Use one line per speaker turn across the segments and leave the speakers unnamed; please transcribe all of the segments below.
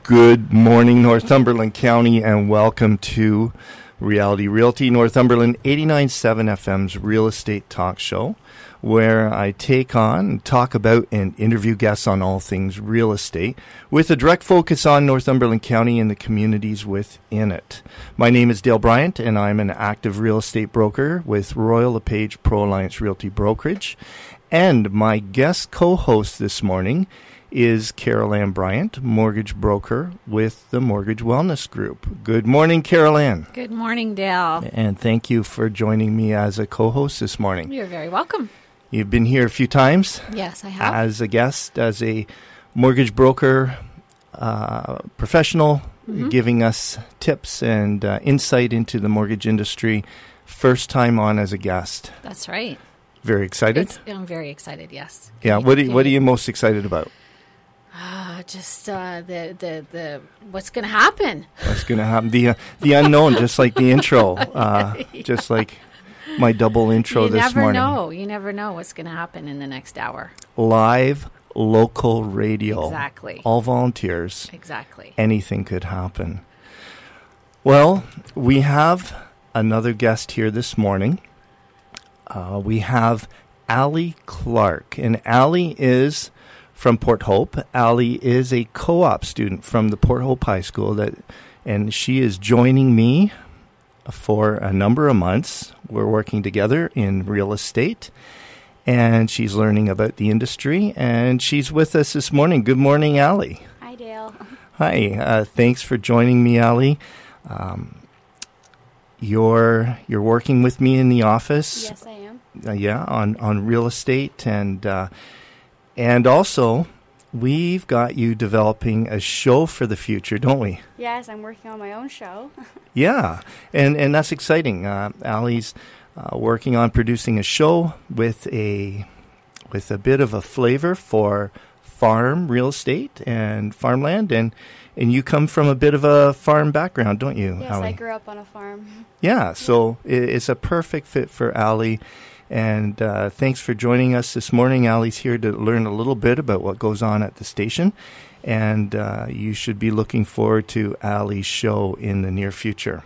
Good morning, Northumberland County, and welcome to Reality Realty, Northumberland 89.7 FM's real estate talk show, where I take on, talk about, and interview guests on all things real estate, with a direct focus on Northumberland County and the communities within it. My name is Dale Bryant, and I'm an active real estate broker with Royal LePage Pro Alliance Realty Brokerage. And my guest co-host this morning is Carol Ann Bryant, mortgage broker with the Mortgage Wellness Group. Good morning, Carol Ann.
Good morning, Dale.
And thank you for joining me as a co-host this morning.
You're very welcome.
You've been here a few times.
Yes, I have.
As a guest, as a mortgage broker professional, giving us tips and insight into the mortgage industry. First time on as a guest.
That's right.
Very excited?
I'm very excited, yes.
Yeah, what are you most excited about?
Just the what's going to happen.
What's going to happen? The unknown, just like the intro, just like my double intro this morning.
You never know what's going to happen in the next hour.
Live local radio.
Exactly.
All volunteers.
Exactly.
Anything could happen. Well, we have another guest here this morning. We have Allie Clark, and Allie is from Port Hope. Allie is a co-op student from the Port Hope High School, and she is joining me for a number of months. We're working together in real estate, and she's learning about the industry, and she's with us this morning. Good morning, Allie.
Hi, Dale.
Hi. Thanks for joining me, Allie. You're working with me in the office.
Yes, I am.
On real estate, and also we've got you developing a show for the future, don't we?
Yes, I'm working on my own show.
Yeah, and that's exciting. Allie's working on producing a show with a bit of a flavor for farm real estate and farmland, and you come from a bit of a farm background, don't you,
Yes,
Allie?
I grew up on a farm.
Yeah, so it's a perfect fit for Allie. And thanks for joining us this morning. Allie's here to learn a little bit about what goes on at the station. And you should be looking forward to Allie's show in the near future.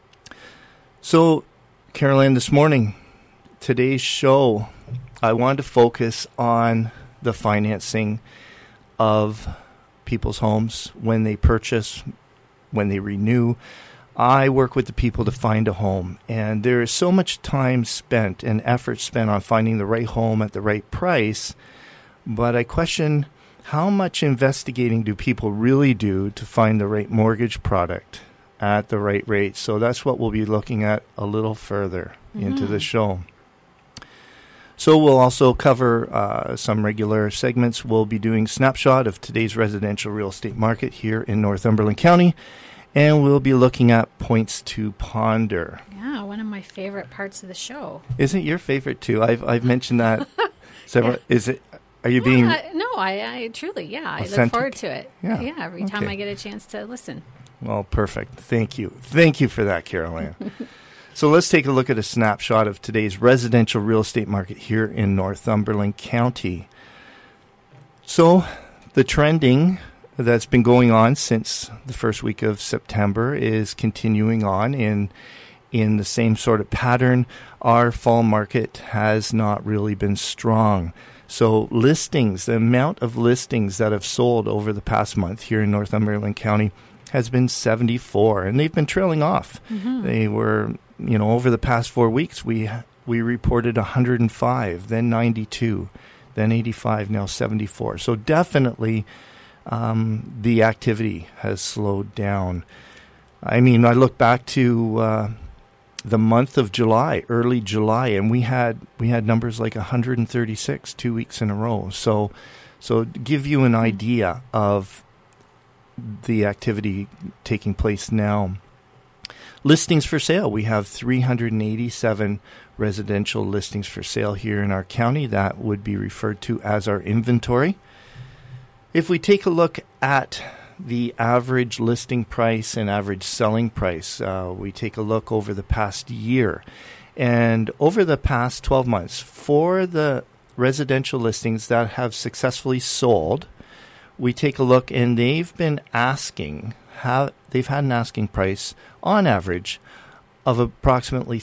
So, Carol Ann, this morning, today's show, I wanted to focus on the financing of people's homes when they purchase, when they renew. I work with the people to find a home, and there is so much time spent and effort spent on finding the right home at the right price, but I question how much investigating do people really do to find the right mortgage product at the right rate. So that's what we'll be looking at a little further into the show. So we'll also cover some regular segments. We'll be doing snapshot of today's residential real estate market here in Northumberland County. And we'll be looking at points to ponder.
Yeah, one of my favorite parts of the show.
Isn't your favorite too? I've mentioned that several. Is it? Are you being?
No, I truly, yeah.
Authentic?
I look forward to it.
Yeah.
Every time I get a chance to listen.
Well, perfect. Thank you for that, Carol Ann. So let's take a look at a snapshot of today's residential real estate market here in Northumberland County. So the trending that's been going on since the first week of September is continuing on in the same sort of pattern. Our fall market has not really been strong. So listings, the amount of listings that have sold over the past month here in Northumberland County has been 74, and they've been trailing off. They were, over the past 4 weeks, we reported 105, then 92, then 85, now 74. So definitely the activity has slowed down. I mean, I look back to the month of July, early July, and we had numbers like 136 2 weeks in a row. So to give you an idea of the activity taking place now. Listings for sale. We have 387 residential listings for sale here in our county. That would be referred to as our inventory. If we take a look at the average listing price and average selling price, we take a look over the past year. And over the past 12 months, for the residential listings that have successfully sold, we take a look, and they've been asking, they've had an asking price on average of approximately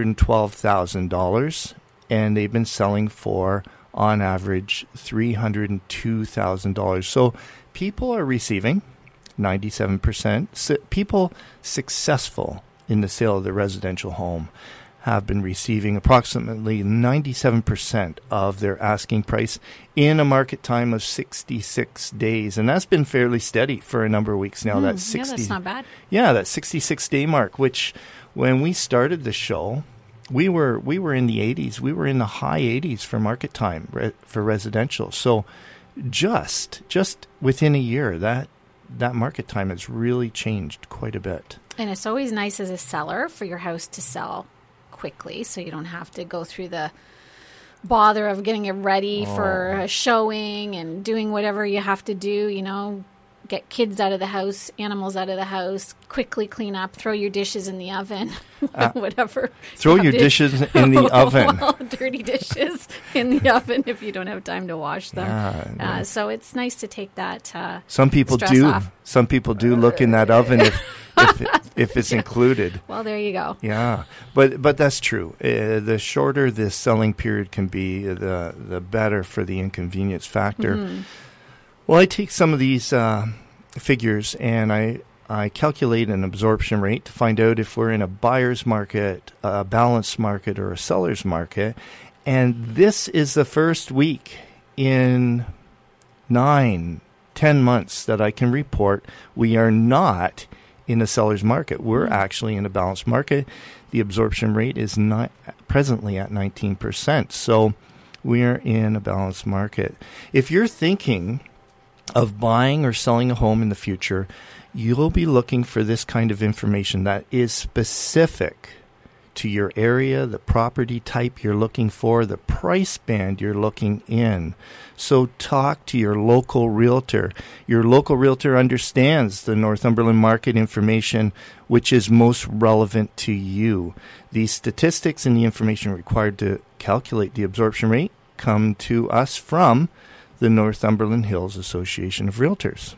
$312,000, and they've been selling for, on average, $302,000. So people are receiving 97%. People successful in the sale of their residential home have been receiving approximately 97% of their asking price in a market time of 66 days. And that's been fairly steady for a number of weeks now. That's
that's not bad.
Yeah, that 66-day mark, which when we started the show, we were in the 80s. We were in the high 80s for market time for residential. So just within a year, that market time has really changed quite a bit.
And it's always nice as a seller for your house to sell quickly, so you don't have to go through the bother of getting it ready for a showing and doing whatever you have to do, get kids out of the house, animals out of the house, quickly clean up, throw your dishes in the oven, whatever.
Throw your dishes in the oven.
Well, dirty dishes in the oven if you don't have time to wash them.
Yeah.
So it's nice to take that
Some people
stress
do.
off.
Some people do look in that oven if it's included.
Well, there you go.
Yeah, but that's true. The shorter this selling period can be, the better for the inconvenience factor. Mm-hmm. Well, I take some of these figures and I calculate an absorption rate to find out if we're in a buyer's market, a balanced market, or a seller's market. And this is the first week in 9-10 months that I can report we are not in a seller's market. We're actually in a balanced market. The absorption rate is not presently at 19%. So we are in a balanced market. If you're thinking of buying or selling a home in the future, you'll be looking for this kind of information that is specific to your area, the property type you're looking for, the price band you're looking in. So talk to your local realtor. Your local realtor understands the Northumberland market information which is most relevant to you. These statistics and the information required to calculate the absorption rate come to us from the Northumberland Hills Association of Realtors.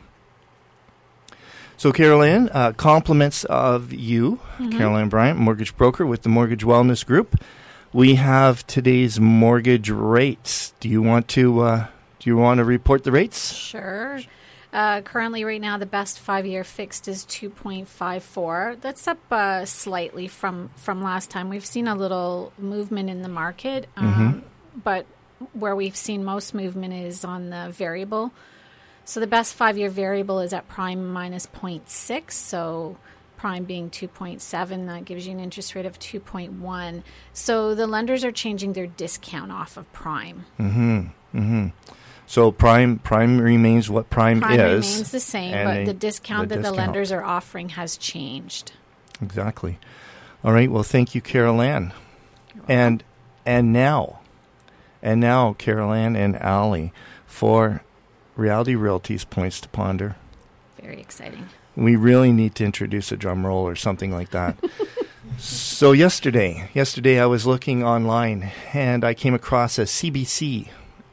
So, Carol Ann, compliments of you, Carol Ann Bryant, mortgage broker with the Mortgage Wellness Group. We have today's mortgage rates. Do you want to report the rates?
Sure. Currently, right now, the best 5-year fixed is 2.54. That's up slightly from last time. We've seen a little movement in the market, but where we've seen most movement is on the variable. So the best 5-year variable is at prime minus 0.6. So prime being 2.7, that gives you an interest rate of 2.1. So the lenders are changing their discount off of prime.
So prime remains what prime is.
Prime remains the same, but the discount that the lenders are offering has changed.
Exactly. All right. Well, thank you, Carol Ann. And now, Carol Ann and Allie, for Reality Realty's Points to Ponder.
Very exciting.
We really need to introduce a drum roll or something like that. So yesterday I was looking online and I came across a CBC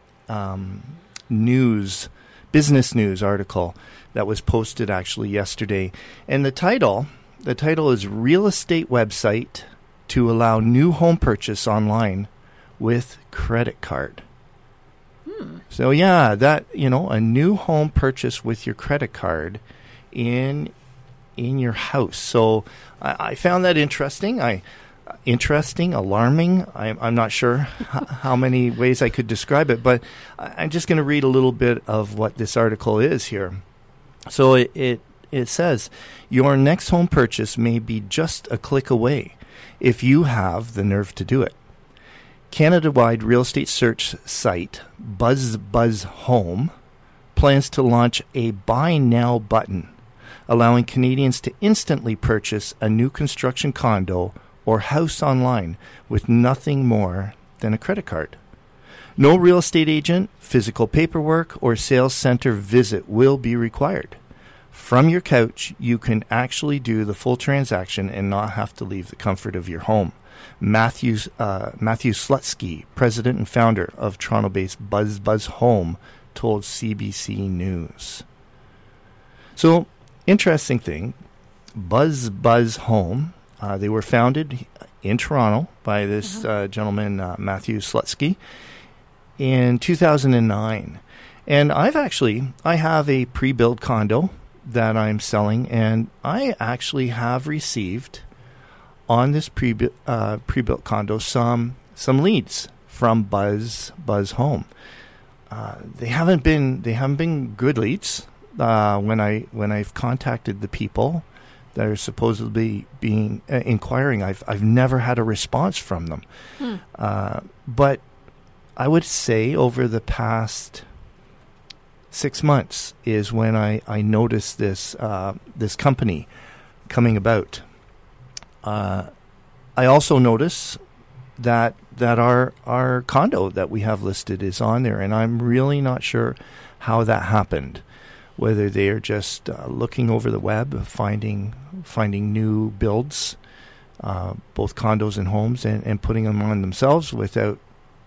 business news article that was posted actually yesterday. And the title is Real Estate Website to Allow New Home Purchase Online with Credit Card. So yeah, that, a new home purchase with your credit card in your house. So I found that interesting. Alarming. I'm not sure how many ways I could describe it, but I'm just going to read a little bit of what this article is here. So it says, your next home purchase may be just a click away if you have the nerve to do it. Canada-wide real estate search site BuzzBuzz Home plans to launch a Buy Now button, allowing Canadians to instantly purchase a new construction condo or house online with nothing more than a credit card. No real estate agent, physical paperwork, or sales center visit will be required. From your couch, you can actually do the full transaction and not have to leave the comfort of your home. Matthew Slutsky, president and founder of Toronto-based BuzzBuzz Home, told CBC News. So, interesting thing, Buzz Home, they were founded in Toronto by this gentleman, Matthew Slutsky, in 2009. And I have a pre-built condo that I'm selling, and I actually have received on this pre-built condo some leads from Buzz Home. They haven't been good leads. When I've contacted the people that are supposedly being inquiring, I've never had a response from them. But I would say over the past 6 months is when I noticed this company coming about. I also notice that our condo that we have listed is on there, and I'm really not sure how that happened. Whether they are just looking over the web, finding new builds, both condos and homes, and putting them on themselves without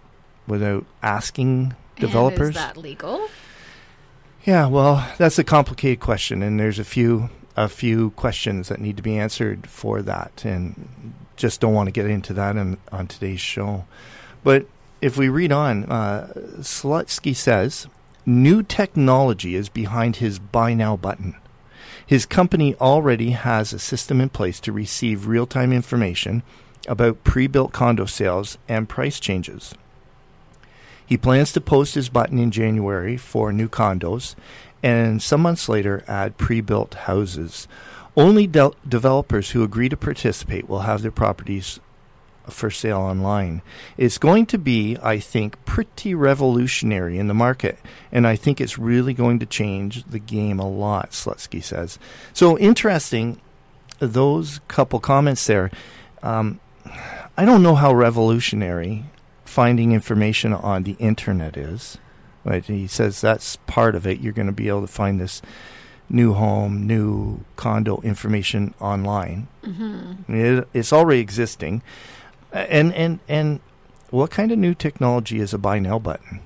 asking developers.
And is that legal?
Yeah, well, that's a complicated question, and there's a few questions that need to be answered for that, and just don't want to get into that on today's show. But if we read on, Slutsky says, new technology is behind his Buy Now button. His company already has a system in place to receive real-time information about pre-built condo sales and price changes. He plans to post his button in January for new condos, and some months later add pre-built houses. Only developers who agree to participate will have their properties for sale online. It's going to be, I think, pretty revolutionary in the market, and I think it's really going to change the game a lot, Slutsky says. So interesting, those couple comments there. I don't know how revolutionary finding information on the internet is. Right? He says that's part of it. You're going to be able to find this new home, new condo information online. It's already existing. And what kind of new technology is a Buy Now button?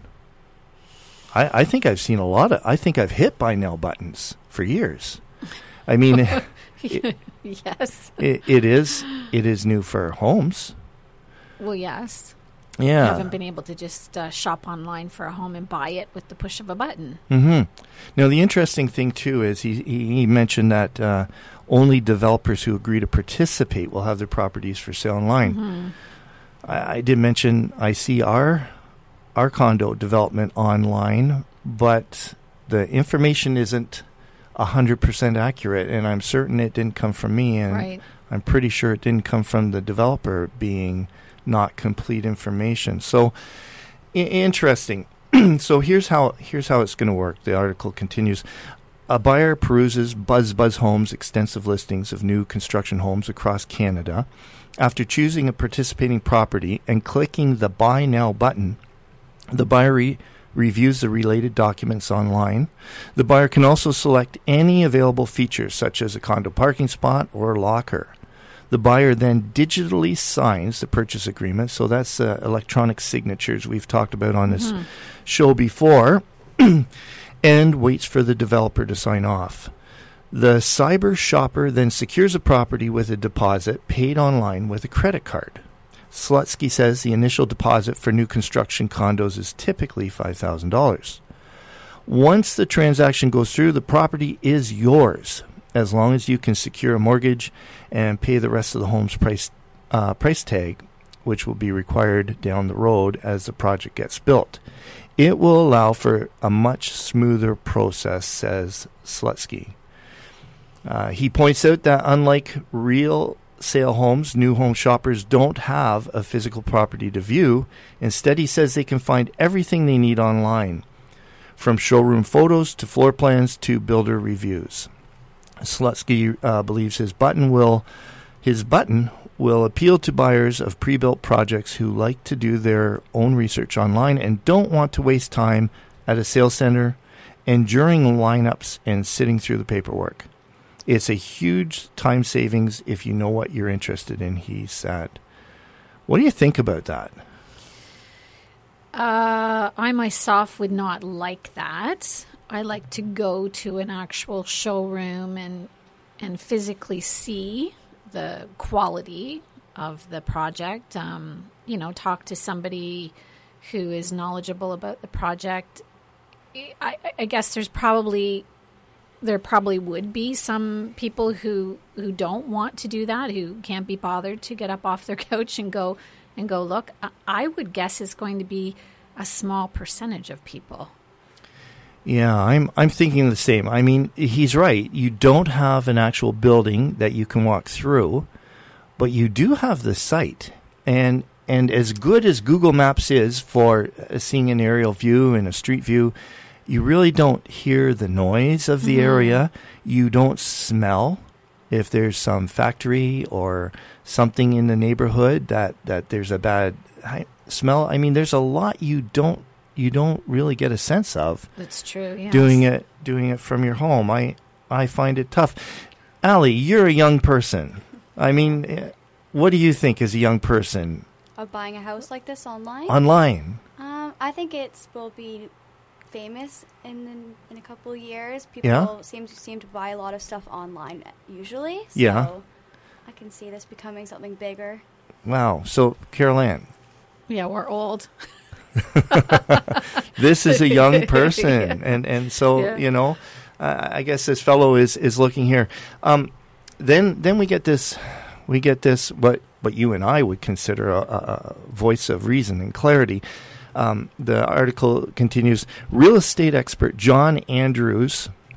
I think I've seen I think I've hit Buy Now buttons for years. I mean,
yes,
it is new for homes.
Well, yes.
Yeah.
You haven't been able to just shop online for a home and buy it with the push of a button.
Now, the interesting thing, too, is he mentioned that only developers who agree to participate will have their properties for sale online. I did mention I see our condo development online, but the information isn't 100% accurate, and I'm certain it didn't come from me, and I'm pretty sure it didn't come from the developer being not complete information. So interesting. So here's how it's going to work. The article continues. A buyer peruses Buzz Homes' extensive listings of new construction homes across Canada. After choosing a participating property and clicking the Buy Now button, the buyer reviews the related documents online. The buyer can also select any available features, such as a condo parking spot or locker. The buyer then digitally signs the purchase agreement. So that's electronic signatures we've talked about on this show before, and waits for the developer to sign off. The cyber shopper then secures the property with a deposit paid online with a credit card. Slutsky says the initial deposit for new construction condos is typically $5,000. Once the transaction goes through, the property is yours, as long as you can secure a mortgage and pay the rest of the home's price tag, which will be required down the road as the project gets built. It will allow for a much smoother process, says Slutsky. He points out that unlike real sale homes, new home shoppers don't have a physical property to view. Instead, he says they can find everything they need online, from showroom photos to floor plans to builder reviews. Slutsky believes his button will appeal to buyers of pre-built projects who like to do their own research online and don't want to waste time at a sales center enduring lineups and sitting through the paperwork. It's a huge time savings if you know what you're interested in, he said. What do you think about that?
I myself would not like that. I like to go to an actual showroom and physically see the quality of the project. Talk to somebody who is knowledgeable about the project. I guess there probably would be some people who don't want to do that, who can't be bothered to get up off their couch and go look. I would guess it's going to be a small percentage of people.
Yeah, I'm thinking the same. I mean, he's right. You don't have an actual building that you can walk through, but you do have the site. And as good as Google Maps is for seeing an aerial view and a street view, you really don't hear the noise of the area. You don't smell if there's some factory or something in the neighborhood that there's a bad smell. I mean, there's a lot you don't really get a sense of.
That's true. Yes.
Doing it from your home. I find it tough. Ali, you're a young person. I mean, what do you think as a young person?
Of buying a house like this online?
Online.
I think it will be famous in a couple of years. People seem to buy a lot of stuff online usually. So I can see this becoming something bigger.
Wow. So, Carol Ann.
Yeah, we're old.
This is a young person, and so I guess this fellow is looking here. Then we get this what you and I would consider a voice of reason and clarity. The article continues. Real estate expert John Andrew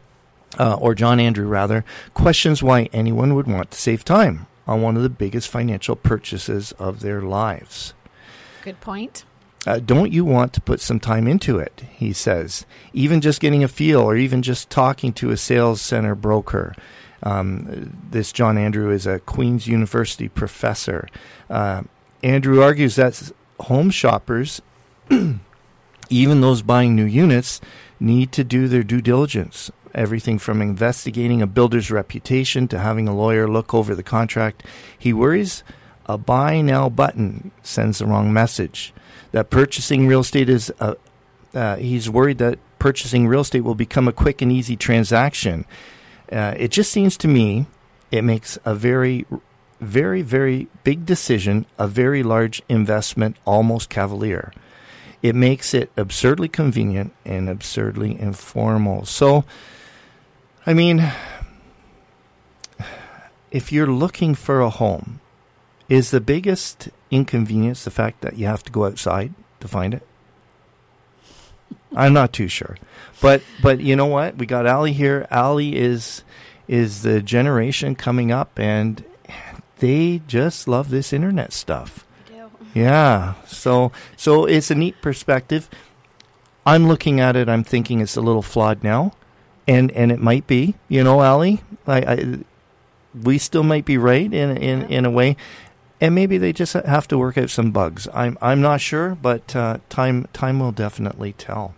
questions why anyone would want to save time on one of the biggest financial purchases of their lives.
Good point.
Don't you want to put some time into it, he says. Even just getting a feel or even just talking to a sales center broker. This John Andrew is a Queen's University professor. Andrew argues that home shoppers, even those buying new units, need to do their due diligence. Everything from investigating a builder's reputation to having a lawyer look over the contract. He worries a buy now button sends the wrong message. That purchasing real estate he's worried that purchasing real estate will become a quick and easy transaction. It just seems to me it makes a very, very, very big decision, a very large investment, almost cavalier. It makes it absurdly convenient and absurdly informal. So, I mean, if you're looking for a home, is the biggest inconvenience the fact that you have to go outside to find it? I'm not too sure. But you know what? We got Ali here. Ali is the generation coming up, and they just love this internet stuff.
I do.
Yeah. So it's a neat perspective. I'm looking at it. I'm thinking it's a little flawed now, and it might be. You know, Ali, we still might be right in a way. And maybe they just have to work out some bugs. I'm not sure, but time will definitely tell.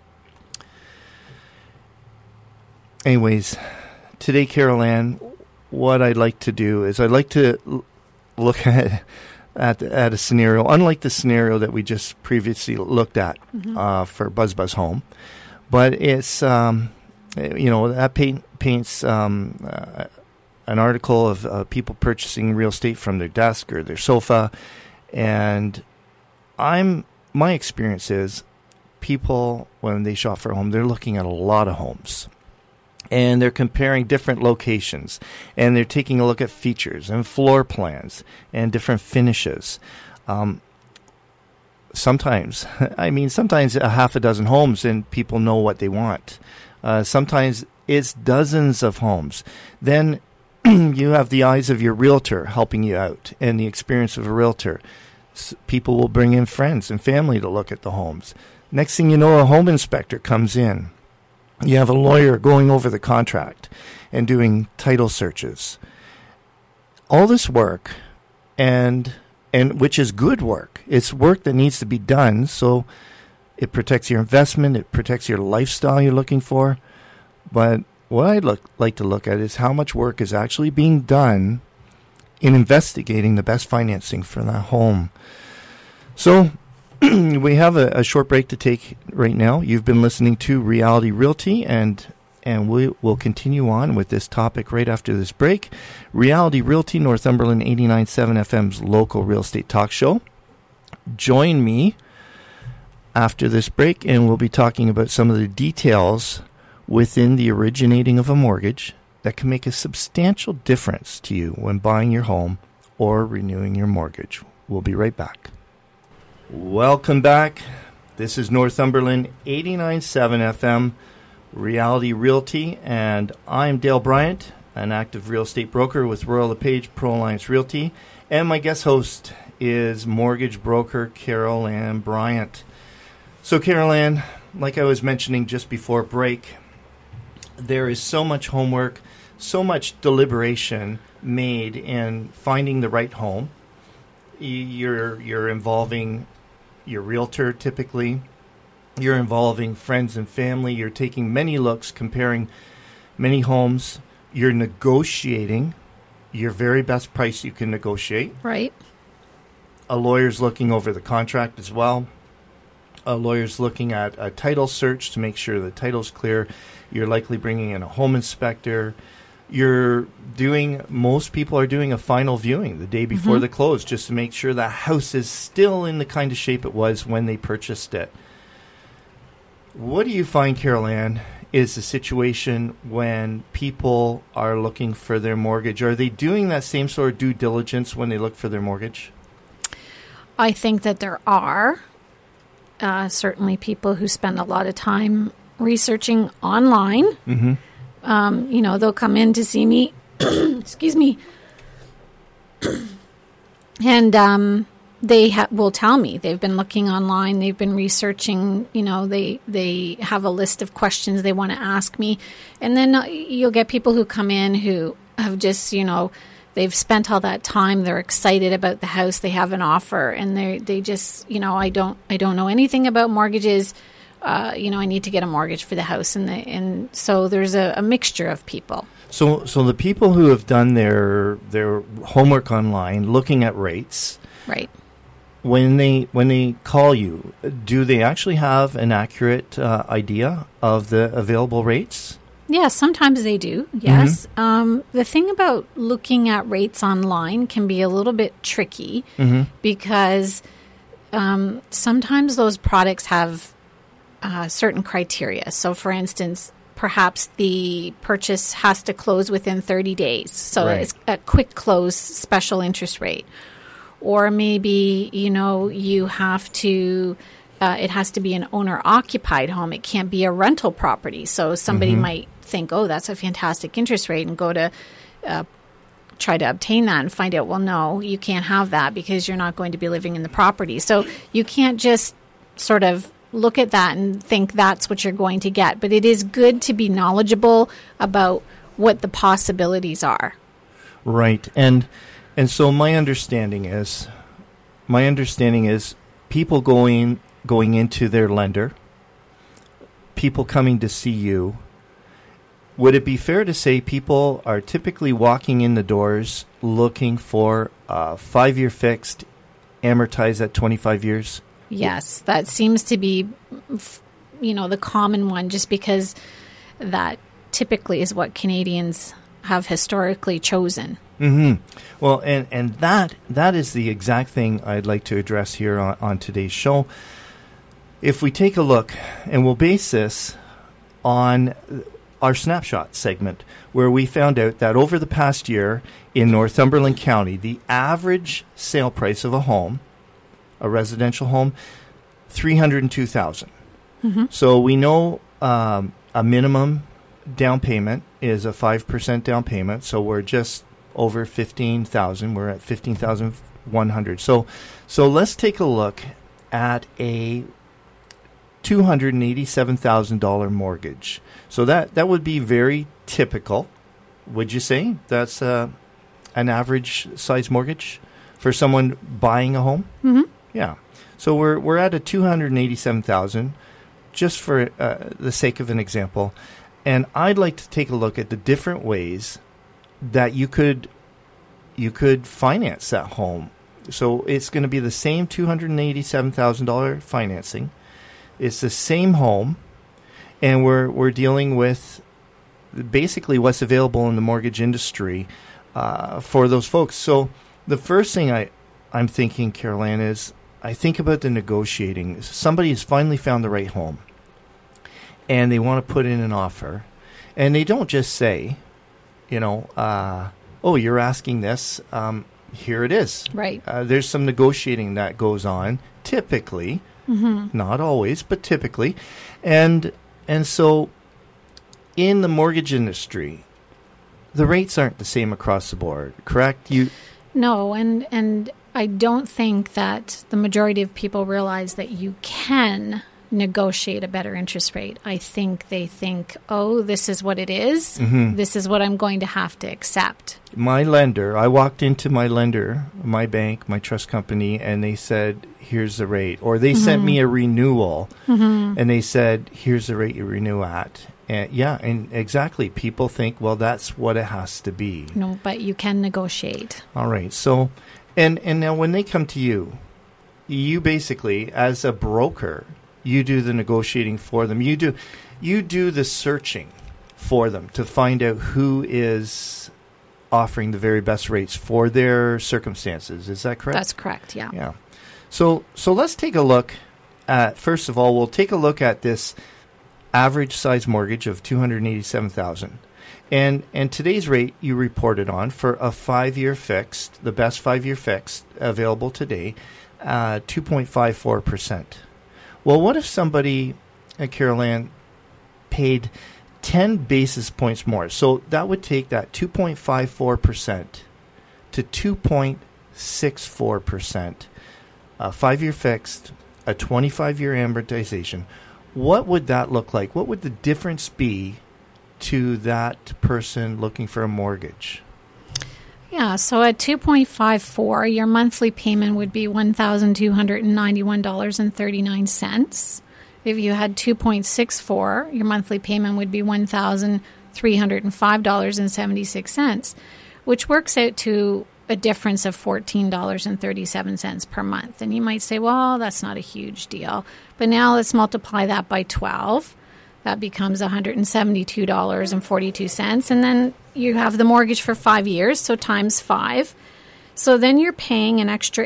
Anyways, today, Carol Ann, what I'd like to do is I'd like to look at a scenario, unlike the scenario that we just previously looked at for Buzz Home, but it's that paints an article of people purchasing real estate from their desk or their sofa, and my experience is people, when they shop for a home, they're looking at a lot of homes, and they're comparing different locations, and they're taking a look at features and floor plans and different finishes. Sometimes a half a dozen homes and people know what they want. Sometimes it's dozens of homes. Then you have the eyes of your realtor helping you out and the experience of a realtor. People will bring in friends and family to look at the homes. Next thing you know, a home inspector comes in. You have a lawyer going over the contract and doing title searches. All this work, and which is good work. It's work that needs to be done, so it protects your investment, it protects your lifestyle you're looking for. But what I'd like to look at is how much work is actually being done in investigating the best financing for that home. So we have a short break to take right now. You've been listening to Reality Realty, and we will continue on with this topic right after this break. Reality Realty, Northumberland 89.7 FM's local real estate talk show. Join me after this break, and we'll be talking about some of the details within the originating of a mortgage that can make a substantial difference to you when buying your home or renewing your mortgage. We'll be right back. Welcome back. This is Northumberland 89.7 FM, Reality Realty, and I'm Dale Bryant, an active real estate broker with Royal LePage Pro Alliance Realty, and my guest host is mortgage broker Carol Ann Bryant. So Carol Ann, like I was mentioning just before break, there is so much homework, so much deliberation made in finding the right home. You're involving your realtor typically. You're involving friends and family. You're taking many looks, comparing many homes. You're negotiating your very best price you can negotiate.
Right.
A lawyer's looking over the contract as well. A lawyer's looking at a title search to make sure the title's clear. You're likely bringing in a home inspector. Most people are doing a final viewing the day before the close just to make sure the house is still in the kind of shape it was when they purchased it. What do you find, Carol Ann, is the situation when people are looking for their mortgage? Are they doing that same sort of due diligence when they look for their mortgage?
I think that there are certainly people who spend a lot of time researching online. Mm-hmm. They'll come in to see me, excuse me, and they will tell me they've been looking online, they've been researching, they have a list of questions they want to ask me. And then you'll get people who come in who have just, they've spent all that time, they're excited about the house, they have an offer, and they just, I don't know anything about mortgages. I need to get a mortgage for the house, and so there's a mixture of people.
So the people who have done their homework online, looking at rates,
right?
When they call you, do they actually have an accurate idea of the available rates?
Yeah, sometimes they do. Yes. Mm-hmm. The thing about looking at rates online can be a little bit tricky because sometimes those products have certain criteria. So, for instance, perhaps the purchase has to close within 30 days. So it's a quick close special interest rate. Or maybe, you have to, it has to be an owner-occupied home. It can't be a rental property. So somebody might think, oh, that's a fantastic interest rate, and go to try to obtain that and find out, well, no, you can't have that because you're not going to be living in the property. So you can't just sort of look at that and think that's what you're going to get. But it is good to be knowledgeable about what the possibilities are.
Right. And so my understanding is people going into their lender, people coming to see you. Would it be fair to say people are typically walking in the doors looking for a 5-year fixed, amortized at 25 years?
Yes, that seems to be, the common one, just because that typically is what Canadians have historically chosen.
Mm-hmm. Well, and that is the exact thing I'd like to address here on today's show. If we take a look, and we'll base this on our snapshot segment, where we found out that over the past year in Northumberland County, the average sale price of a home, a residential home, $302,000. Mm-hmm. So we know a minimum down payment is a 5% down payment. So we're just over $15,000. We're at $15,100. So let's take a look at a $287,000 mortgage. So that would be very typical. Would you say that's an average size mortgage for someone buying a home?
Mm-hmm.
Yeah. So we're at a $287,000, just for the sake of an example. And I'd like to take a look at the different ways that you could finance that home So it's going to be the same $287,000 financing. It's the same home, and we're dealing with basically what's available in the mortgage industry for those folks. So the first thing I'm thinking, Carol-Ann, is I think about the negotiating. Somebody has finally found the right home, and they want to put in an offer, and they don't just say, oh, you're asking this, here it is.
Right.
There's some negotiating that goes on, typically, not always, but typically. And so in the mortgage industry, the rates aren't the same across the board, correct?
No, and I don't think that the majority of people realize that you can negotiate a better interest rate. I think they think, oh, this is what it is. This is what I'm going to have to accept.
My lender, I walked into my lender, my bank, my trust company, and they said, here's the rate. Or they sent me a renewal, and they said, here's the rate you renew at. And exactly. People think, well, that's what it has to be.
No, but you can negotiate.
All right. So, and now when they come to you, you basically, as a broker, you do the negotiating for them. You do the searching for them to find out who is offering the very best rates for their circumstances. Is that correct?
That's correct, yeah.
Yeah. So let's take a look at, first of all, we'll take a look at this average size mortgage of $287,000. And today's rate you reported on for a 5-year fixed, the best 5-year fixed available today, 2.54%. Well, what if somebody, Carol-Ann, paid 10 basis points more? So that would take that 2.54% to 2.64%. A 5-year fixed, a 25-year amortization. What would that look like? What would the difference be to that person looking for a mortgage?
Yeah, so at 2.54, your monthly payment would be $1,291.39. If you had 2.64, your monthly payment would be $1,305.76, which works out to a difference of $14.37 per month. And you might say, well, that's not a huge deal. But now let's multiply that by 12. That becomes $172.42. And then you have the mortgage for 5 years, so times 5. So then you're paying an extra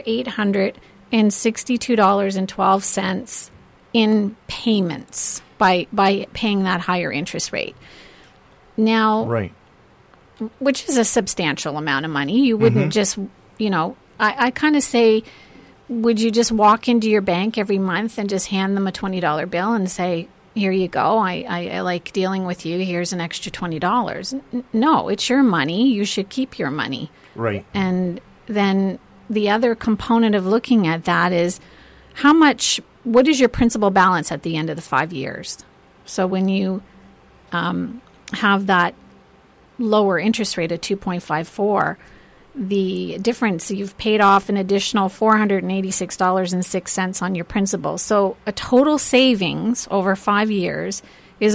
$862.12 in payments by paying that higher interest rate. Now,
right,
which is a substantial amount of money. You wouldn't just, I kind of say, would you just walk into your bank every month and just hand them a $20 bill and say, here you go, I like dealing with you, here's an extra $20. No, it's your money. You should keep your money.
Right.
And then the other component of looking at that is what is your principal balance at the end of the 5 years? So when you have that lower interest rate of 2.54, the difference, you've paid off an additional $486.06 on your principal. So a total savings over 5 years is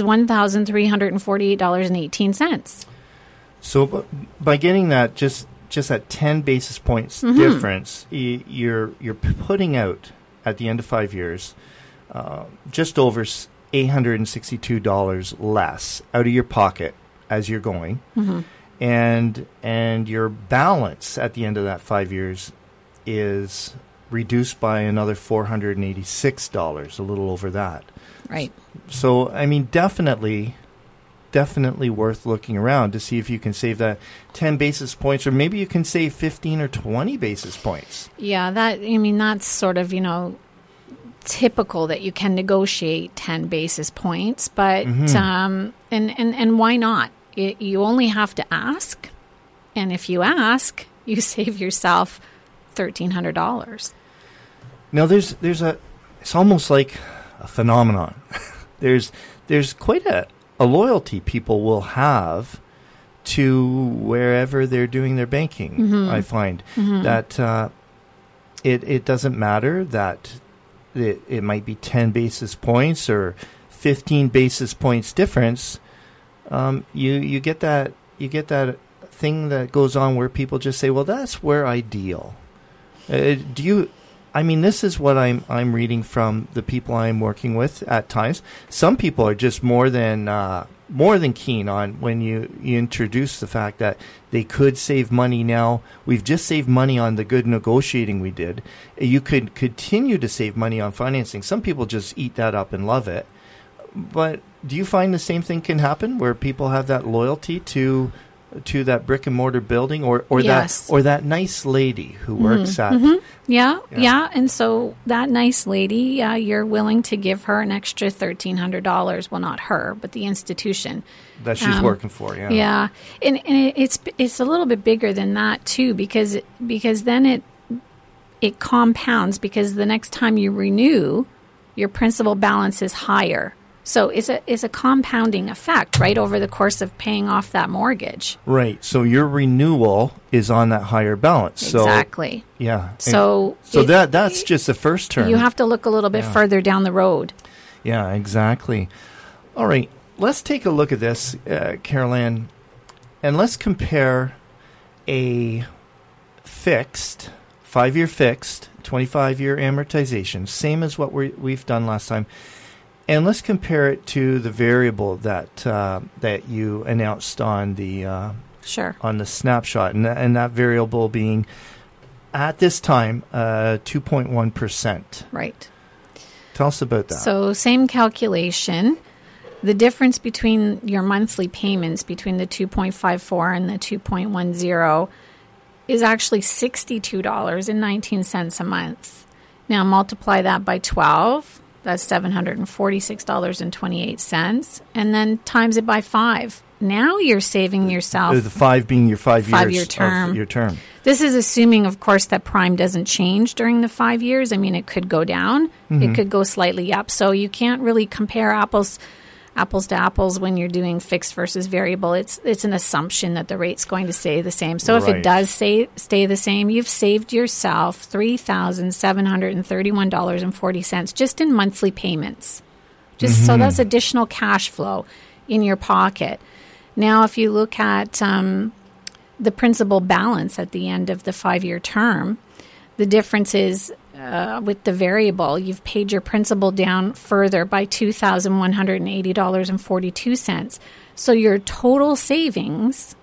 $1,348.18.
So by getting that, just that 10 basis points difference, you're putting out at the end of 5 years just over $862 less out of your pocket as you're going. And your balance at the end of that 5 years is reduced by another $486, a little over that.
Right.
So, I mean, definitely worth looking around to see if you can save that 10 basis points, or maybe you can save 15 or 20 basis points.
Yeah, that's sort of, typical that you can negotiate 10 basis points, but and why not? You only have to ask, and if you ask, you save yourself $1,300.
Now, it's almost like a phenomenon. there's quite a loyalty people will have to wherever they're doing their banking. I find that it doesn't matter that it might be 10 basis points or 15 basis points difference. You get that thing that goes on where people just say, well, that's where I deal. This is what I'm reading from the people I'm working with at times. Some people are just more than keen on when you introduce the fact that they could save money now. We've just saved money on the good negotiating we did. You could continue to save money on financing. Some people just eat that up and love it. But do you find the same thing can happen where people have that loyalty to that brick and mortar building or
yes.
that nice lady who works at
yeah, and so that nice lady, you're willing to give her an extra $1,300. Well, not her, but the institution
that she's working for.
And it's a little bit bigger than that too, because then it compounds, because the next time you renew, your principal balance is higher. So it's a compounding effect right over the course of paying off that mortgage.
Right. So your renewal is on that higher balance.
Exactly.
Yeah.
So
that's just the first term.
You have to look a little bit further down the road.
Yeah, exactly. All right. Let's take a look at this, Carol-Ann, and let's compare a fixed, 5-year fixed, 25-year amortization, same as what we've done last time. And let's compare it to the variable that you announced on the on the snapshot, and that variable being at this time 2.1%.
Right.
Tell us about that.
So same calculation. The difference between your monthly payments between the 2.54 and the 2.10 is actually $62.19 a month. Now multiply that by 12. That's $746.28, and then times it by 5. Now you're saving yourself.
The 5 being your 5 years
5-year term.
Of your term.
This is assuming, of course, that prime doesn't change during the 5 years. I mean, it could go down. Mm-hmm. It could go slightly up. So you can't really compare apples to apples when you're doing fixed versus variable. It's an assumption that the rate's going to stay the same. So if it does stay the same, you've saved yourself $3,731.40 just in monthly payments. So that's additional cash flow in your pocket. Now, if you look at the principal balance at the end of the 5-year term, the difference is with the variable, you've paid your principal down further by $2,180.42. So your total savings,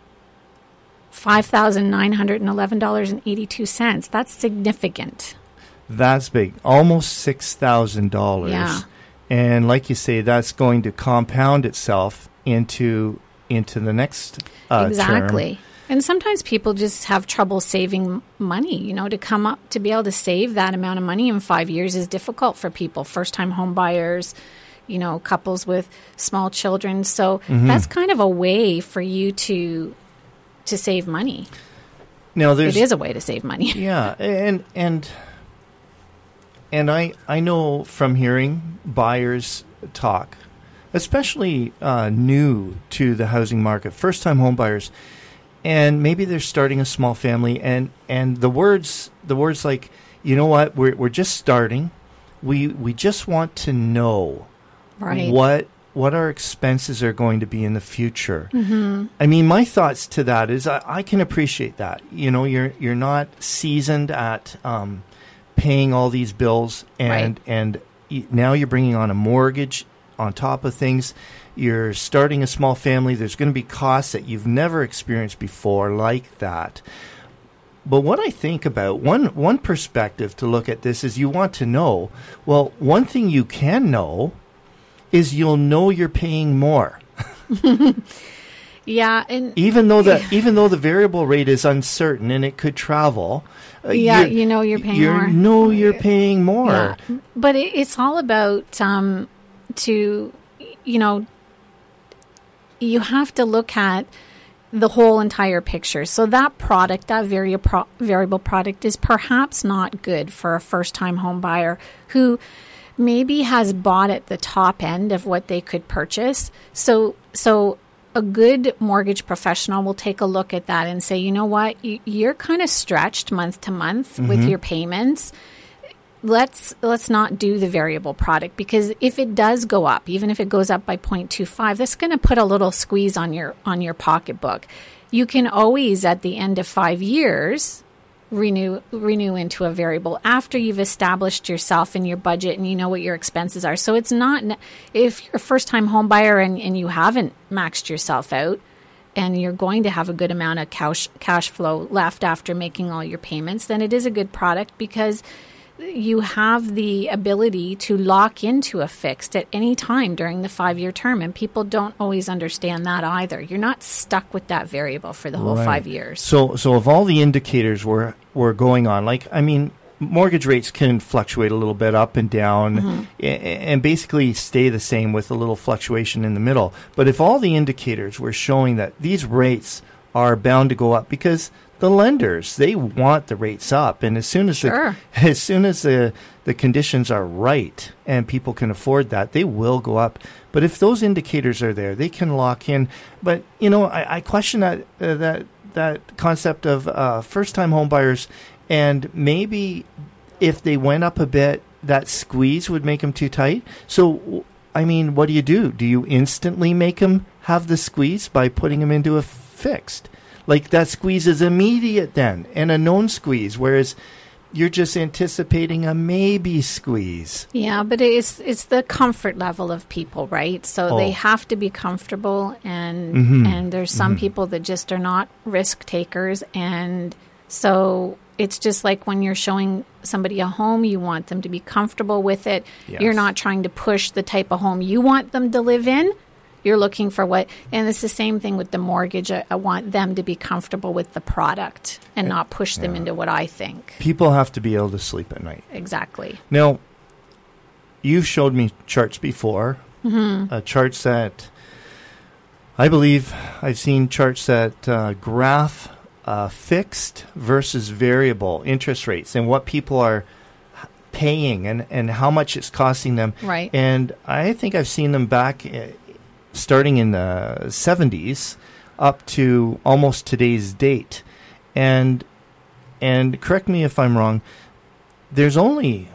$5,911.82. That's significant.
That's big. Almost $6,000.
Yeah.
And like you say, that's going to compound itself into the next
exactly.
term.
And sometimes people just have trouble saving money. To be able to save that amount of money in 5 years is difficult for people, first-time home buyers, couples with small children. So that's kind of a way for you to save money.
Now,
it is a way to save money.
Yeah, and I know from hearing buyers talk, especially new to the housing market, first-time home buyers. And maybe they're starting a small family, and the words like, you know what, we're just starting. We just want to know what our expenses are going to be in the future. Mm-hmm. I mean, my thoughts to that is I can appreciate that. You're not seasoned at paying all these bills, and now you're bringing on a mortgage on top of things. You're starting a small family. There's going to be costs that you've never experienced before like that. But what I think about, one perspective to look at this is you want to know, well, one thing you can know is you'll know you're paying more.
Yeah, and
even though the variable rate is uncertain and it could travel,
you're paying more.
You're paying more.
Yeah. But it's all about you have to look at the whole entire picture. So that product, that variable product, is perhaps not good for a first-time home buyer who maybe has bought at the top end of what they could purchase. So a good mortgage professional will take a look at that and say, you know what, you're kind of stretched month to month with your payments. Let's not do the variable product, because if it does go up, even if it goes up by 0.25, that's going to put a little squeeze on your pocketbook. You can always, at the end of 5 years, renew into a variable after you've established yourself and your budget and you know what your expenses are. So it's not, if you're a first-time home buyer and you haven't maxed yourself out and you're going to have a good amount of cash flow left after making all your payments, then it is a good product because you have the ability to lock into a fixed at any time during the 5-year term. And people don't always understand that either. You're not stuck with that variable for the whole 5 years.
So if all the indicators were going on, mortgage rates can fluctuate a little bit up and down and basically stay the same with a little fluctuation in the middle. But if all the indicators were showing that these rates are bound to go up because the lenders, they want the rates up, and as soon as the conditions are right and people can afford that, they will go up. But if those indicators are there, they can lock in. But I question that concept of first-time home buyers, and maybe if they went up a bit, that squeeze would make them too tight. So, what do? Do you instantly make them have the squeeze by putting them into a fixed? Like that squeeze is immediate then, and a known squeeze, whereas you're just anticipating a maybe squeeze.
Yeah, but it's the comfort level of people, right? So they have to be comfortable, and there's some people that just are not risk takers, and so it's just like when you're showing somebody a home, you want them to be comfortable with it. Yes. You're not trying to push the type of home you want them to live in. You're looking for and it's the same thing with the mortgage. I want them to be comfortable with the product and not push them into what I think.
People have to be able to sleep at night.
Exactly.
Now, you've showed me charts before, charts that, I believe I've seen charts that graph fixed versus variable interest rates and what people are paying and how much it's costing them.
Right.
And I think I've seen them back starting in the 70s up to almost today's date. And correct me if I'm wrong, there's only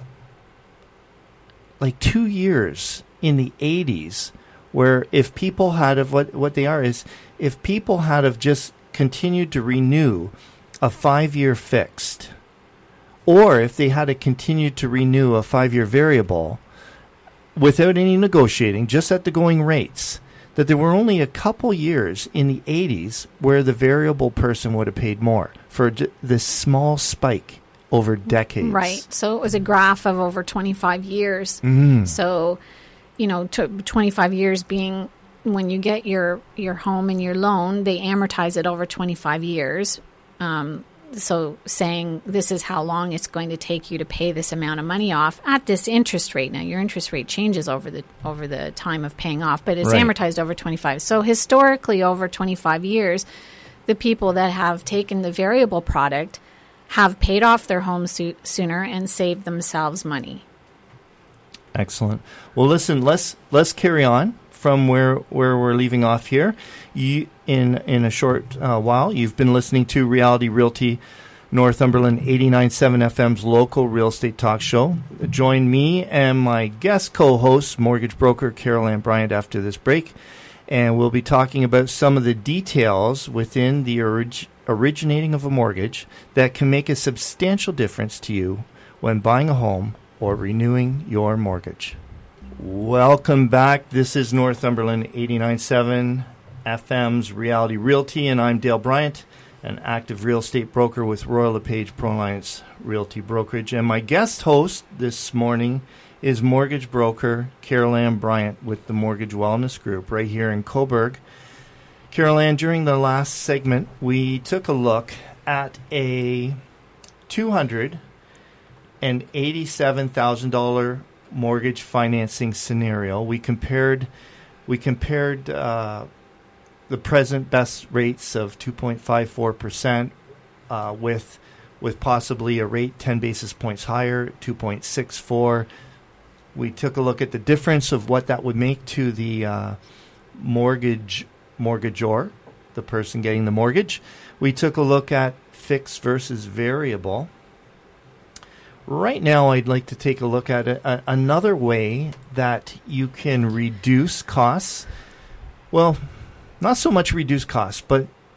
like 2 years in the 80s where if people had what they are is if people had have just continued to renew a 5-year fixed, or if they had to continue to renew a 5-year variable without any negotiating, just at the going rates, that there were only a couple years in the 80s where the variable person would have paid more for this small spike over decades.
Right. So it was a graph of over 25 years. So, 25 years being when you get your home and your loan, they amortize it over 25 years. So saying this is how long it's going to take you to pay this amount of money off at this interest rate. Now, your interest rate changes over the time of paying off, but it's amortized over 25. So historically, over 25 years, the people that have taken the variable product have paid off their home sooner and saved themselves money.
Excellent. Well, listen, let's carry on from where we're leaving off here. In a short while, you've been listening to Reality Realty Northumberland 89.7 FM's local real estate talk show. Join me and my guest co-host, mortgage broker Carol Ann Bryant, after this break, and we'll be talking about some of the details within the originating of a mortgage that can make a substantial difference to you when buying a home or renewing your mortgage. Welcome back. This is Northumberland 89.7 FM's Reality Realty, and I'm Dale Bryant, an active real estate broker with Royal LePage ProAlliance Realty Brokerage. And my guest host this morning is mortgage broker Carol Ann Bryant with the Mortgage Wellness Group right here in Cobourg. Carol Ann, during the last segment, we took a look at a $287,000 mortgage financing scenario. We compared the present best rates of 2.54% with possibly a rate 10 basis points higher, 2.64. We took a look at the difference of what that would make to the mortgagor, the person getting the mortgage. We took a look at fixed versus variable. Right now, I'd like to take a look at another way that you can reduce costs. Well, not so much reduce costs, but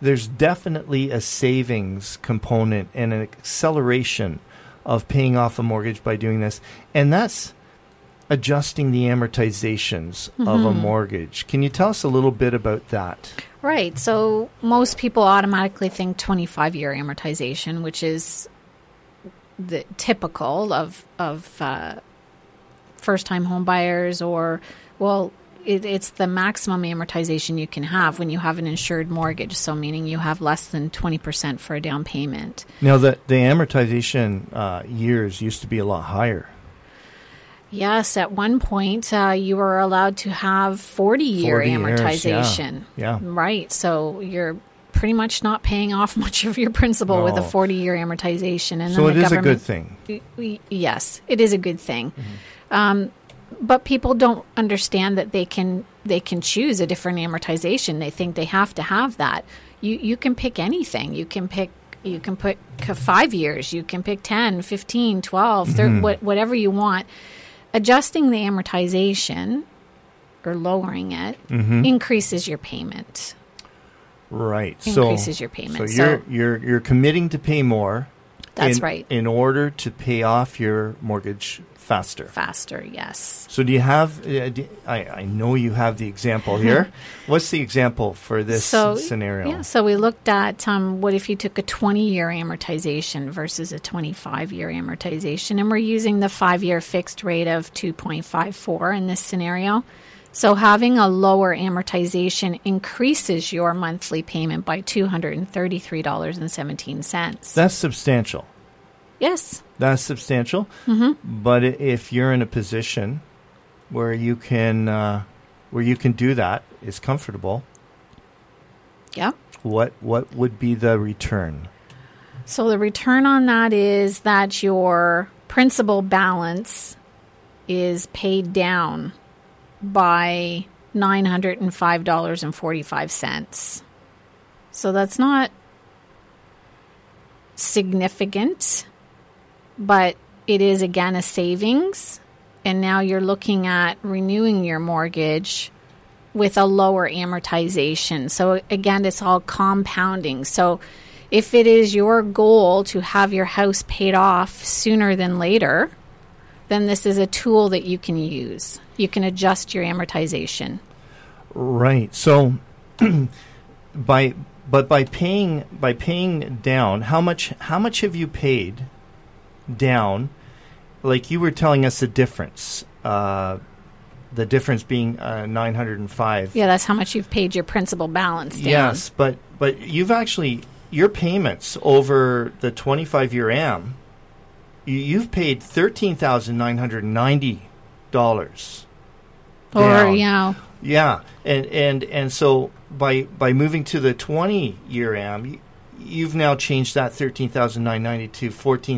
there's definitely a savings component and an acceleration of paying off a mortgage by doing this. And that's adjusting the amortizations of a mortgage. Can you tell us a little bit about that?
Right. So most people automatically think 25-year amortization, which is the typical of first-time home buyers, or, well, it's the maximum amortization you can have when you have an insured mortgage. So meaning you have less than 20% for a down payment.
Now, the amortization years used to be a lot higher.
Yes, at one point you were allowed to have 40-year amortization.
Years, yeah.
Right. So you're pretty much not paying off much of your principal with a 40-year amortization. And
so it is a good thing.
Yes, it is a good thing. But people don't understand that they can choose a different amortization. They think they have to have that. You can pick anything. You can put 5 years. You can pick 10, 15, 12, 30, whatever you want. Adjusting the amortization or lowering it increases your payment.
Right.
Increases your payment.
So you're committing to pay more.
That's right.
In order to pay off your mortgage faster.
Faster, yes.
So do you have, I know you have the example here. What's the example for this scenario?
Yeah, so we looked at what if you took a 20-year amortization versus a 25-year amortization, and we're using the 5-year fixed rate of 2.54 in this scenario. So having a lower amortization increases your monthly payment by $233.17.
That's substantial.
Yes.
That's substantial. But if you're in a position where you can do that, it's comfortable.
Yeah.
What would be the return?
So the return on that is that your principal balance is paid down by $905.45. So that's not significant, but it is, again, a savings. And now you're looking at renewing your mortgage with a lower amortization. So again, it's all compounding. So if it is your goal to have your house paid off sooner than later, then this is a tool that you can use. You can adjust your amortization.
Right. So by paying down, how much have you paid down? Like you were telling us the difference. The difference being 905.
Yeah, that's how much you've paid your principal balance down.
Yes, but you've actually, your payments over the 25-year AM, you've paid $13,990 down. Yeah, and so by moving to the 20-year AM, you've now changed that $13,990 to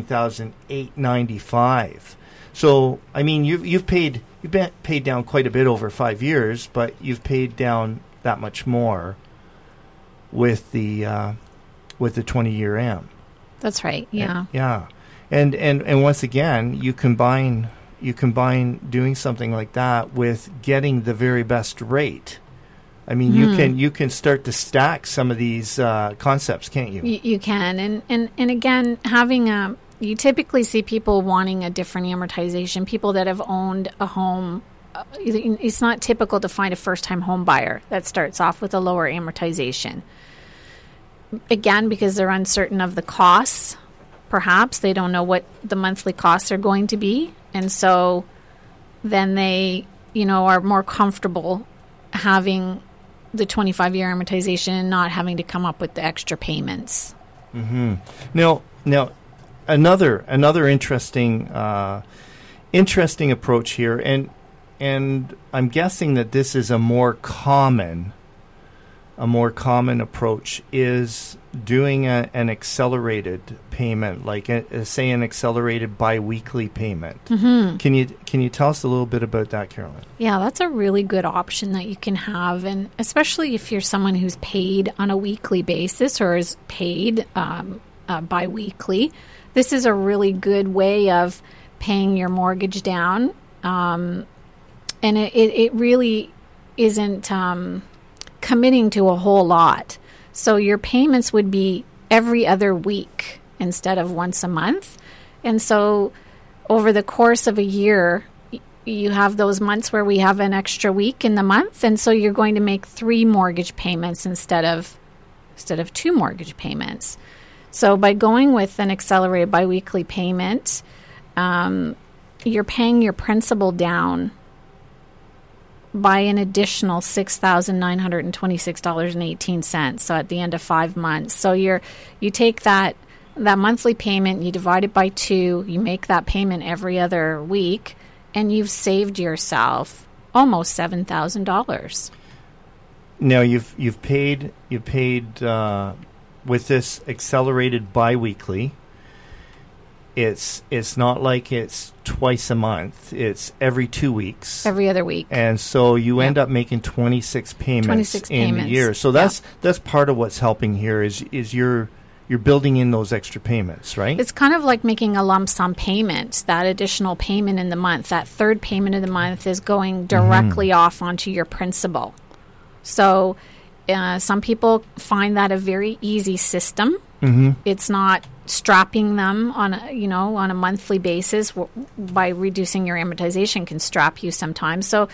$14,895. So I mean, you've paid down quite a bit over 5 years, but you've paid down that much more with the 20-year AM.
That's right. Yeah.
And once again, you combine doing something like that with getting the very best rate. I mean, you can start to stack some of these concepts, can't you?
You can, and again, having you typically see people wanting a different amortization. People that have owned a home, it's not typical to find a first-time home buyer that starts off with a lower amortization. Again, because they're uncertain of the costs. Perhaps they don't know what the monthly costs are going to be, and so then they, are more comfortable having the 25-year amortization and not having to come up with the extra payments.
Now, another interesting approach here, and I'm guessing that this is a more common approach, is doing an accelerated payment, like say an accelerated biweekly payment. Can you tell us a little bit about that, Carolyn?
Yeah, that's a really good option that you can have, and especially if you're someone who's paid on a weekly basis or is paid biweekly. This is a really good way of paying your mortgage down, and it really isn't committing to a whole lot. So your payments would be every other week instead of once a month. And so over the course of a year, you have those months where we have an extra week in the month. And so you're going to make 3 mortgage payments instead of 2 mortgage payments. So by going with an accelerated biweekly payment, you're paying your principal down by an additional $6,926.18. So at the end of 5 months. So you take that monthly payment, you divide it by 2, you make that payment every other week, and you've saved yourself almost $7,000.
Now you've paid with this accelerated biweekly. It's not like it's twice a month. It's every 2 weeks.
Every other week.
And so you end up making 26 payments in a year. So that's part of what's helping here is you're building in those extra payments, right?
It's kind of like making a lump sum payment. That additional payment in the month, that third payment of the month is going directly off onto your principal. So some people find that a very easy system. Mm-hmm. It's not strapping them on a monthly basis by reducing your amortization can strap you sometimes. So,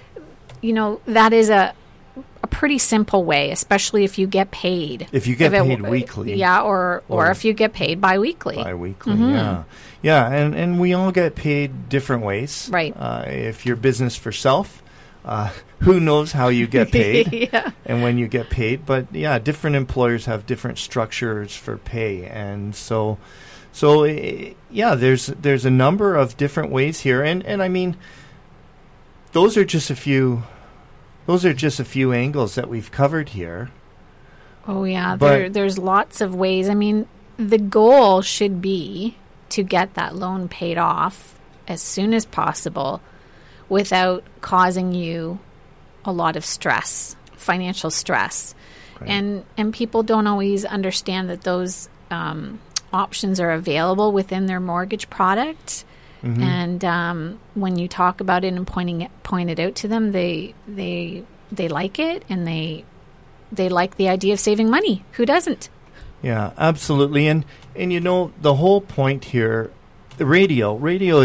that is a pretty simple way, especially if you get paid.
If you get paid weekly.
Yeah, or if you get paid biweekly.
Biweekly, yeah. And we all get paid different ways.
Right.
If you're business for self, who knows how you get paid and when you get paid. But, different employers have different structures for pay. And so there's a number of different ways here. And I mean, those are just a few angles that we've covered here.
Oh, yeah. There's lots of ways. I mean, the goal should be to get that loan paid off as soon as possible without causing you a lot of stress, financial stress. Right. And people don't always understand that those options are available within their mortgage product. Mm-hmm. And when you talk about it and point it out to them, they like it, and they like the idea of saving money. Who doesn't?
Yeah, absolutely. And the whole point here, the radio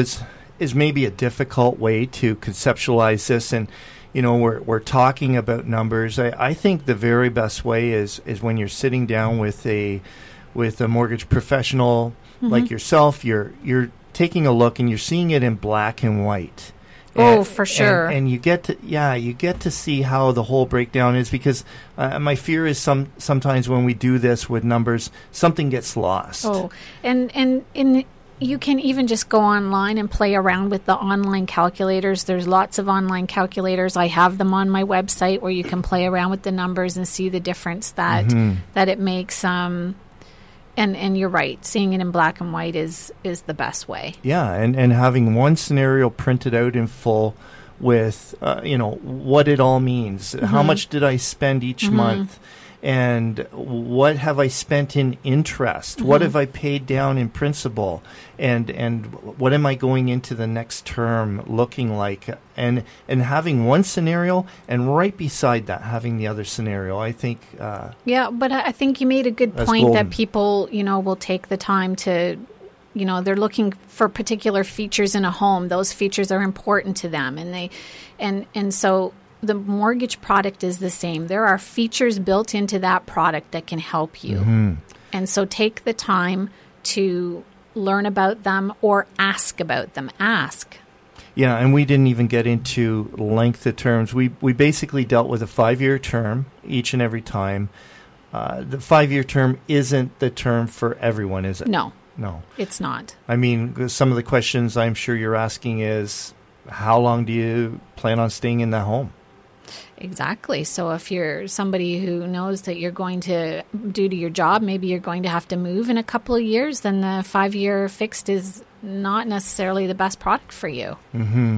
is maybe a difficult way to conceptualize this, and we're talking about numbers. I think the very best way is when you're sitting down with a mortgage professional like yourself. You're taking a look and you're seeing it in black and white.
For sure.
And you get to see how the whole breakdown is, because my fear is sometimes when we do this with numbers, something gets lost.
And you can even just go online and play around with the online calculators. There's lots of online calculators. I have them on my website where you can play around with the numbers and see the difference that it makes. And you're right, seeing it in black and white is the best way.
Yeah, and having one scenario printed out in full with what it all means. How much did I spend each month? And what have I spent in interest? What have I paid down in principal? And what am I going into the next term looking like? And having one scenario, and right beside that, having the other scenario, I think...
but I think you made a good point golden. That people, will take the time to... they're looking for particular features in a home. Those features are important to them. And so... the mortgage product is the same. There are features built into that product that can help you. Mm-hmm. And so take the time to learn about them or ask about them. Ask.
Yeah, and we didn't even get into length of terms. We basically dealt with a 5-year term each and every time. The 5-year term isn't the term for everyone, is it?
No.
No.
It's not.
I mean, some of the questions I'm sure you're asking is, how long do you plan on staying in that home?
Exactly. So if you're somebody who knows that you're going to, due to your job, maybe you're going to have to move in a couple of years, then the 5-year fixed is not necessarily the best product for you. Mm-hmm.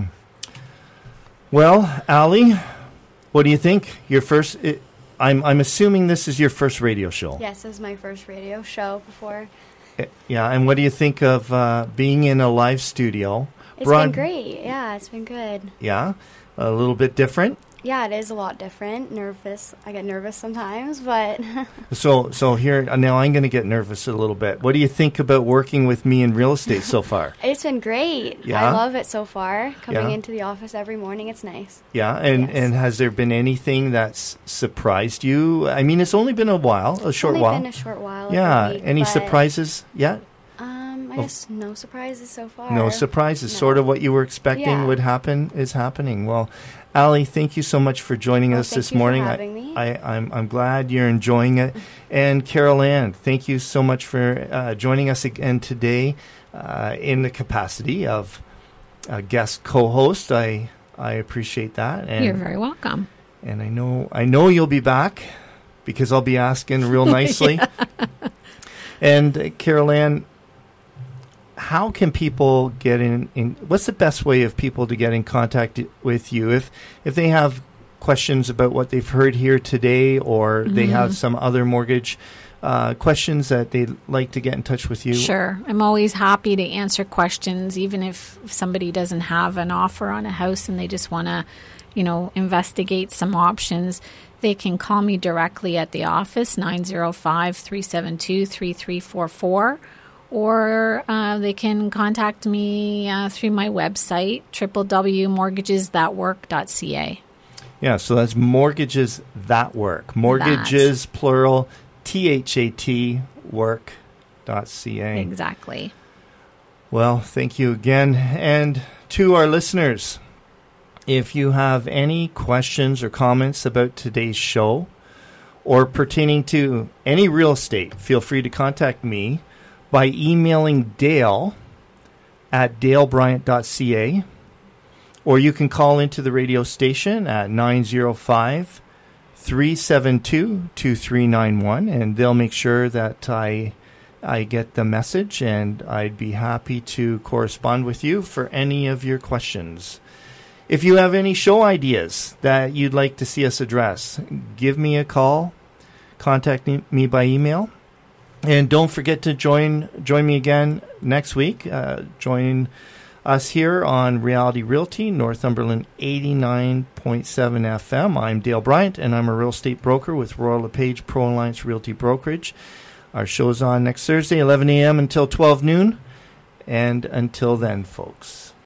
Well, Ali, what do you think? Your first, I'm assuming this is your first radio show.
Yes, this is my first radio show before.
Yeah, and what do you think of being in a live studio?
It's been great. Yeah, it's been good.
Yeah, a little bit different.
Yeah, it is a lot different. Nervous. I get nervous sometimes, but...
So here, now I'm going to get nervous a little bit. What do you think about working with me in real estate so far?
It's been great.
Yeah?
I love it so far. Coming into the office every morning, it's nice.
Yeah, and has there been anything that's surprised you? I mean, it's only been a while, a short while.
It's only been a short while.
Yeah,
week,
any surprises yet?
I guess no surprises so far.
No surprises. No. Sort of what you were expecting would happen is happening. Well, Ali, thank you so much for joining us this morning.
For having me.
I'm glad you're enjoying it. And Carol Ann, thank you so much for joining us again today in the capacity of a guest co-host. I appreciate that. And
you're very welcome.
And I know you'll be back because I'll be asking real nicely. And Carol Ann, how can people get in? What's the best way of people to get in contact with you if they have questions about what they've heard here today, or they have some other mortgage questions that they'd like to get in touch with you?
Sure. I'm always happy to answer questions, even if somebody doesn't have an offer on a house and they just want to, investigate some options. They can call me directly at the office, 905-372-3344. Or they can contact me through my website, www.mortgages.work.ca.
Yeah, so that's Mortgages That Work. Mortgages, plural, THAT, work.ca.
Exactly.
Well, thank you again. And to our listeners, if you have any questions or comments about today's show or pertaining to any real estate, feel free to contact me by emailing Dale at dalebryant.ca, or you can call into the radio station at 905-372-2391, and they'll make sure that I get the message, and I'd be happy to correspond with you for any of your questions. If you have any show ideas that you'd like to see us address, give me a call, contact me by email. And don't forget to join me again next week. Join us here on Reality Realty, Northumberland 89.7 FM. I'm Dale Bryant, and I'm a real estate broker with Royal LePage Pro Alliance Realty Brokerage. Our show's on next Thursday, 11 a.m. until 12 noon. And until then, folks.